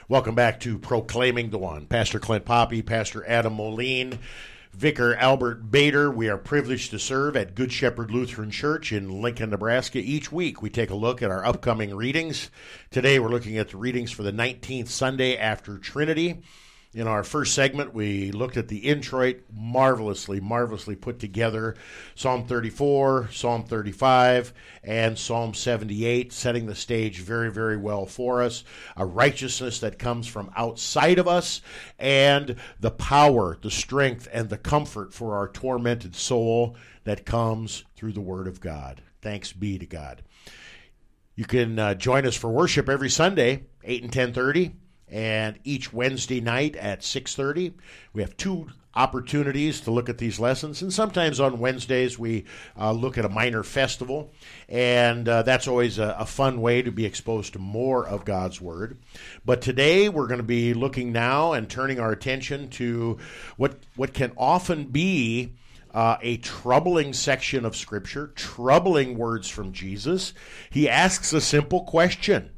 Welcome back to Proclaiming the One. Pastor Clint Poppy, Pastor Adam Moline, Vicar Albert Bader. We are privileged to serve at Good Shepherd Lutheran Church in Lincoln, Nebraska. Each week we take a look at our upcoming readings. Today we're looking at the readings for the 19th Sunday after Trinity. In our first segment, we looked at the introit, marvelously put together. Psalm 34, Psalm 35, and Psalm 78, setting the stage very, very well for us. A righteousness that comes from outside of us, and the power, the strength, and the comfort for our tormented soul that comes through the Word of God. Thanks be to God. You can join us for worship every Sunday, 8 and 10:30. And each Wednesday night at 6:30, we have two opportunities to look at these lessons. And sometimes on Wednesdays, we look at a minor festival. And that's always a fun way to be exposed to more of God's Word. But today, we're going to be looking now and turning our attention to what can often be a troubling section of Scripture, troubling words from Jesus. He asks a simple question.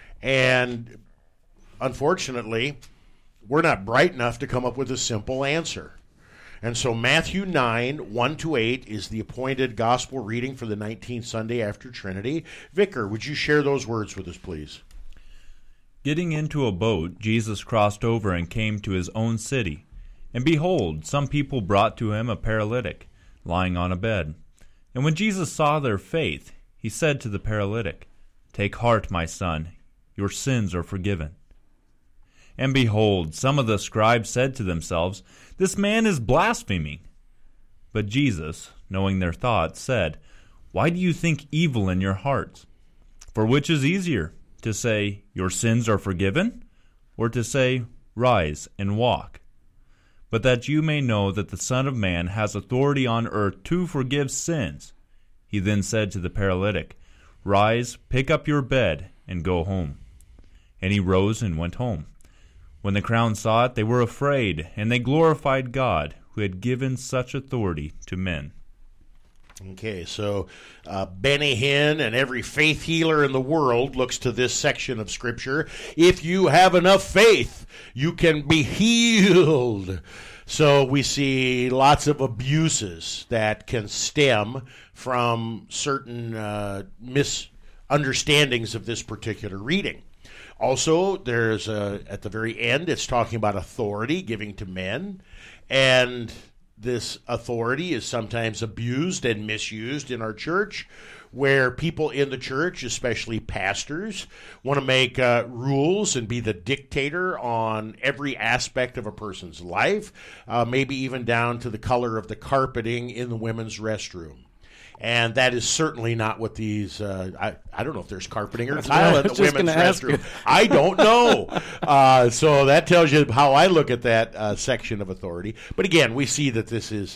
And unfortunately, we're not bright enough to come up with a simple answer. And so Matthew 9, 1-8 is the appointed gospel reading for the 19th Sunday after Trinity. Vicar, would you share those words with us, please? Getting into a boat, Jesus crossed over and came to his own city. And behold, some people brought to him a paralytic, lying on a bed. And when Jesus saw their faith, he said to the paralytic, "Take heart, my son, your sins are forgiven." And behold, some of the scribes said to themselves, "This man is blaspheming." But Jesus, knowing their thoughts, said, "Why do you think evil in your hearts? For which is easier, to say, 'Your sins are forgiven,' or to say, 'Rise and walk'? But that you may know that the Son of Man has authority on earth to forgive sins." He then said to the paralytic, "Rise, pick up your bed, and go home." And he rose and went home. When the crowd saw it, they were afraid, and they glorified God, who had given such authority to men. Okay, so Benny Hinn and every faith healer in the world looks to this section of Scripture. If you have enough faith, you can be healed. So we see lots of abuses that can stem from certain misunderstandings of this particular reading. Also, there's at the very end, it's talking about authority giving to men, and this authority is sometimes abused and misused in our church, where people in the church, especially pastors, want to make rules and be the dictator on every aspect of a person's life, maybe even down to the color of the carpeting in the women's restroom. And that is certainly not what these, I don't know if there's carpeting or tile in the women's restroom. I don't know. So that tells you how I look at that section of authority. But again, we see that this is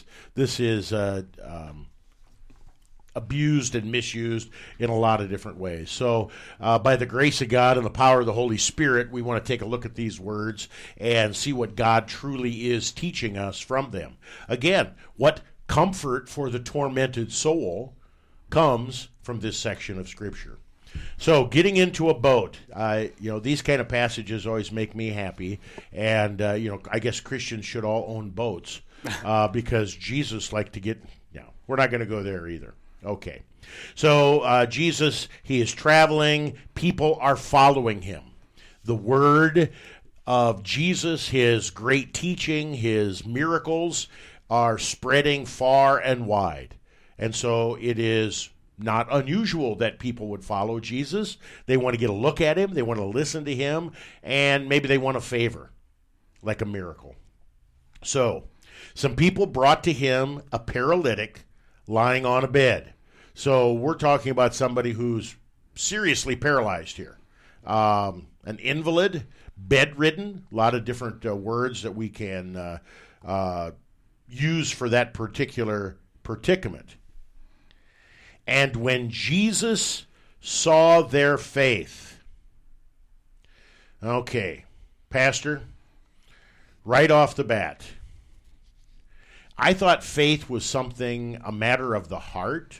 abused and misused in a lot of different ways. So by the grace of God and the power of the Holy Spirit, we want to take a look at these words and see what God truly is teaching us from them. Again, what comfort for the tormented soul comes from this section of Scripture. So, getting into a boat, these kind of passages always make me happy, and I guess Christians should all own boats because Jesus liked to get. We're not going to go there either. Okay, so Jesus, he is traveling. People are following him. The word of Jesus, his great teaching, his miracles, are spreading far and wide. And so it is not unusual that people would follow Jesus. They want to get a look at him, they want to listen to him, and maybe they want a favor, like a miracle. So, some people brought to him a paralytic lying on a bed. So we're talking about somebody who's seriously paralyzed here. An invalid, bedridden, a lot of different words that we can use for that particular predicament. And when Jesus saw their faith, okay, Pastor, right off the bat, I thought faith was a matter of the heart.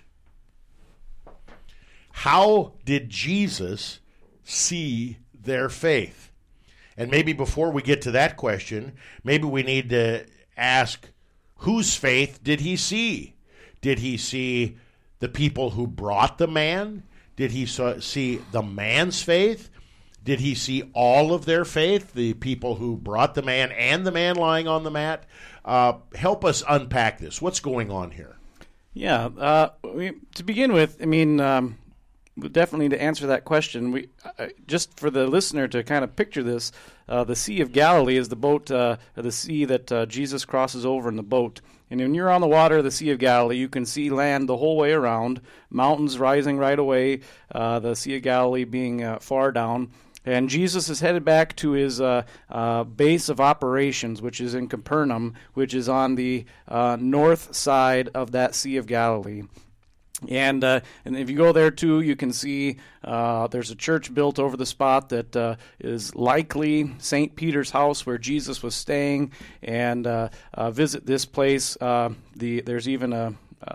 How did Jesus see their faith? And maybe before we get to that question, maybe we need to ask, whose faith did he see? Did he see the people who brought the man? Did he see the man's faith? Did he see all of their faith, the people who brought the man and the man lying on the mat? Help us unpack this. What's going on here? Yeah, to begin with, I mean, definitely to answer that question, just for the listener to kind of picture this, the Sea of Galilee is the boat, the sea that Jesus crosses over in the boat. And when you're on the water of the Sea of Galilee, you can see land the whole way around, mountains rising right away, the Sea of Galilee being far down. And Jesus is headed back to his base of operations, which is in Capernaum, which is on the north side of that Sea of Galilee. And if you go there too, you can see there's a church built over the spot that is likely St. Peter's house where Jesus was staying. And visit this place. There's even a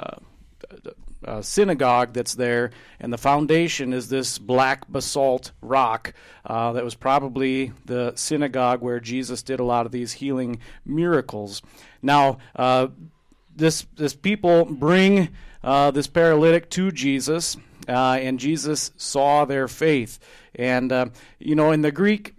synagogue that's there, and the foundation is this black basalt rock that was probably the synagogue where Jesus did a lot of these healing miracles. Now, this people bring this paralytic to Jesus, and Jesus saw their faith. And in the Greek,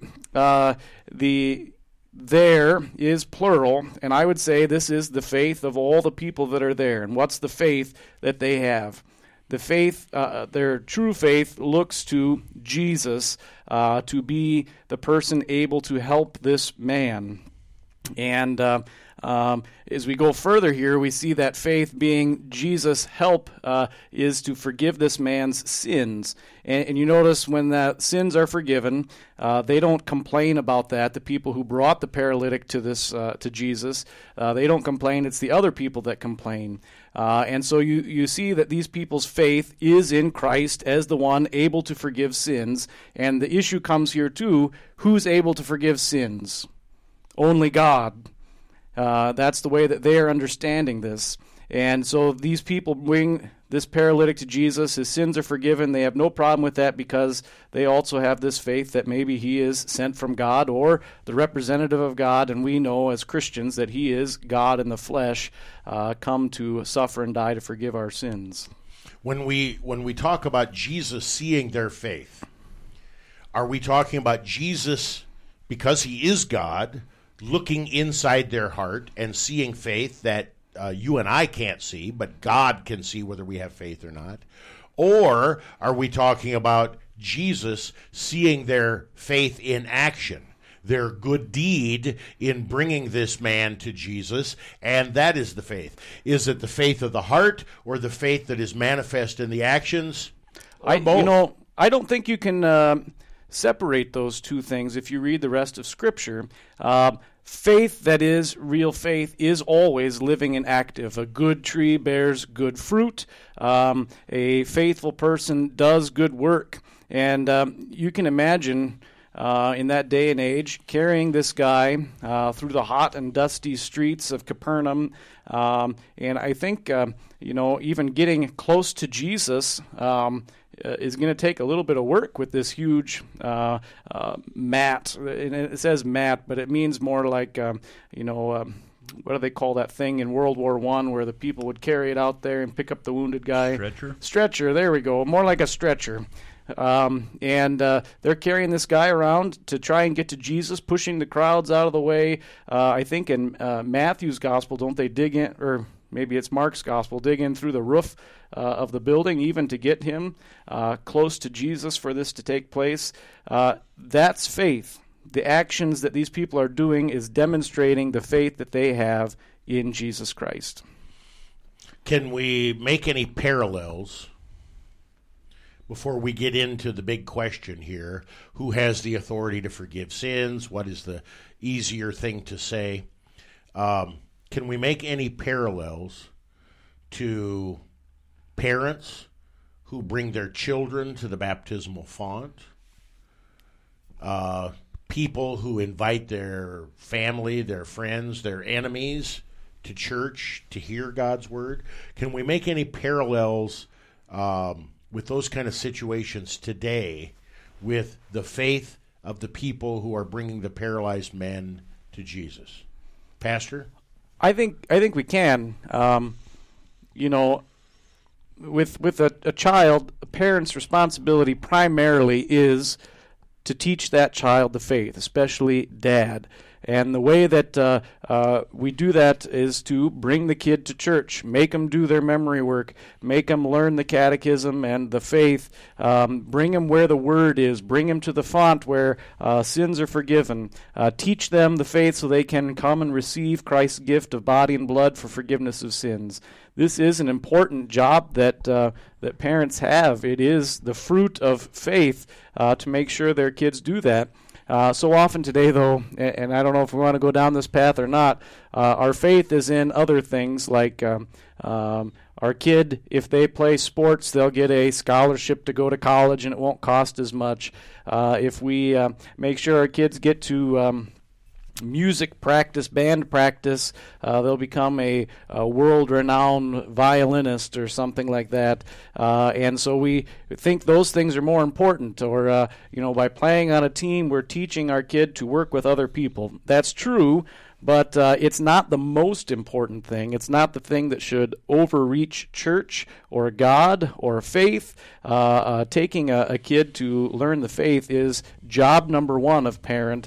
there is plural, and I would say this is the faith of all the people that are there. And what's the faith that they have? The faith, their true faith, looks to Jesus to be the person able to help this man. And as we go further here, we see that faith being Jesus' help is to forgive this man's sins. And you notice when the sins are forgiven, they don't complain about that. The people who brought the paralytic to Jesus, they don't complain. It's the other people that complain. And so you see that these people's faith is in Christ as the one able to forgive sins. And the issue comes here too, who's able to forgive sins? Only God. That's the way that they are understanding this. And so these people bring this paralytic to Jesus. His sins are forgiven. They have no problem with that because they also have this faith that maybe he is sent from God or the representative of God. And we know as Christians that he is God in the flesh, come to suffer and die to forgive our sins. When we talk about Jesus seeing their faith, are we talking about Jesus, because he is God, looking inside their heart and seeing faith that you and I can't see, but God can see whether we have faith or not? Or are we talking about Jesus seeing their faith in action, their good deed in bringing this man to Jesus, and that is the faith? Is it the faith of the heart or the faith that is manifest in the actions? I don't think you can separate those two things if you read the rest of Scripture. Faith that is real faith is always living and active. A good tree bears good fruit. A faithful person does good work. And you can imagine in that day and age carrying this guy through the hot and dusty streets of Capernaum. And I think, even getting close to Jesus is going to take a little bit of work with this huge mat. And it says mat, but it means more like, what do they call that thing in World War I where the people would carry it out there and pick up the wounded guy? Stretcher, there we go. More like a stretcher. And they're carrying this guy around to try and get to Jesus, pushing the crowds out of the way. I think in Matthew's gospel, don't they dig in, or maybe it's Mark's gospel, dig in through the roof of the building even to get him close to Jesus for this to take place? That's faith. The actions that these people are doing is demonstrating the faith that they have in Jesus Christ. Can we make any parallels before we get into the big question here? Who has the authority to forgive sins? What is the easier thing to say? Can we make any parallels to parents who bring their children to the baptismal font? People who invite their family, their friends, their enemies to church to hear God's word? Can we make any parallels with those kind of situations today with the faith of the people who are bringing the paralyzed man to Jesus? Pastor? I think we can. With a child, a parent's responsibility primarily is to teach that child the faith, especially dad. And the way that we do that is to bring the kid to church, make them do their memory work, make them learn the catechism and the faith, bring them where the word is, bring them to the font where sins are forgiven, teach them the faith so they can come and receive Christ's gift of body and blood for forgiveness of sins. This is an important job that parents have. It is the fruit of faith to make sure their kids do that. So often today, though, and I don't know if we want to go down this path or not, our faith is in other things like our kid, if they play sports, they'll get a scholarship to go to college and it won't cost as much. If we make sure our kids get to music practice, band practice, they'll become a world-renowned violinist or something like that. And so we think those things are more important. Or, by playing on a team, we're teaching our kid to work with other people. That's true, but it's not the most important thing. It's not the thing that should overreach church or God or faith. Taking a kid to learn the faith is job number one of parent.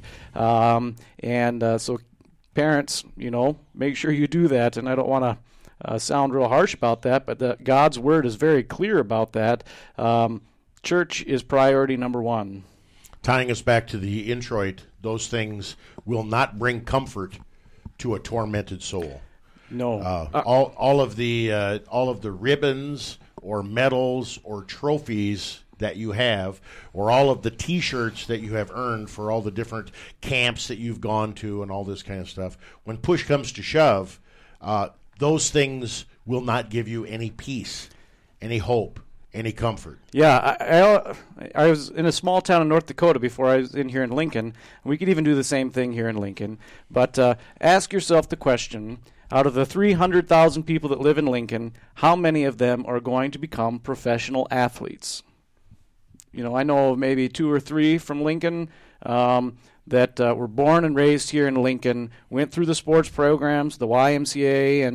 So parents, make sure you do that. And I don't want to sound real harsh about that, but God's word is very clear about that. Church is priority number one. Tying us back to the introit, those things will not bring comfort to a tormented soul. No. All of the ribbons or medals or trophies that you have, or all of the T-shirts that you have earned for all the different camps that you've gone to and all this kind of stuff, when push comes to shove, those things will not give you any peace, any hope, any comfort. Yeah, I was in a small town in North Dakota before I was in here in Lincoln. We could even do the same thing here in Lincoln. But ask yourself the question, out of the 300,000 people that live in Lincoln, how many of them are going to become professional athletes? I know maybe 2 or 3 from Lincoln that were born and raised here in Lincoln, went through the sports programs, the YMCA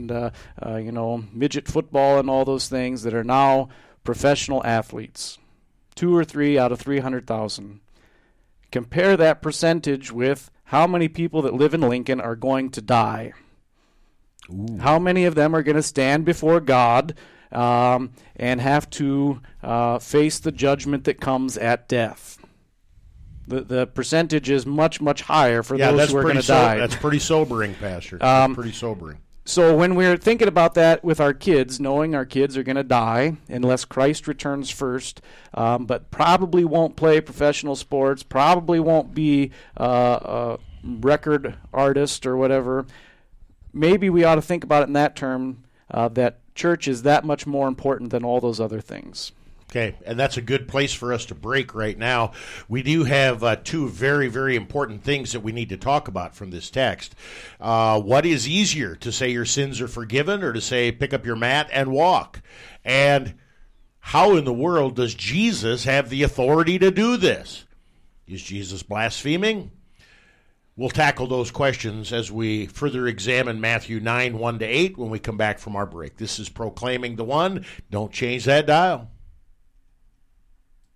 and midget football and all those things, that are now professional athletes. 2 or 3 out of 300,000. Compare that percentage with how many people that live in Lincoln are going to die. Ooh. How many of them are going to stand before God and have to face the judgment that comes at death? The percentage is much, much higher for those who are going to die. That's pretty sobering, Pastor. That's pretty sobering. So when we're thinking about that with our kids, knowing our kids are going to die unless Christ returns first, but probably won't play professional sports, probably won't be a record artist or whatever, maybe we ought to think about it in that term, that church is that much more important than all those other things. Okay, and that's a good place for us to break right now. We do have 2 very, very important things that we need to talk about from this text. What is easier, to say your sins are forgiven, or to say pick up your mat and walk? And how in the world does Jesus have the authority to do this? Is Jesus blaspheming? We'll tackle those questions as we further examine Matthew 9, 1-8 when we come back from our break. This is Proclaiming the One. Don't change that dial.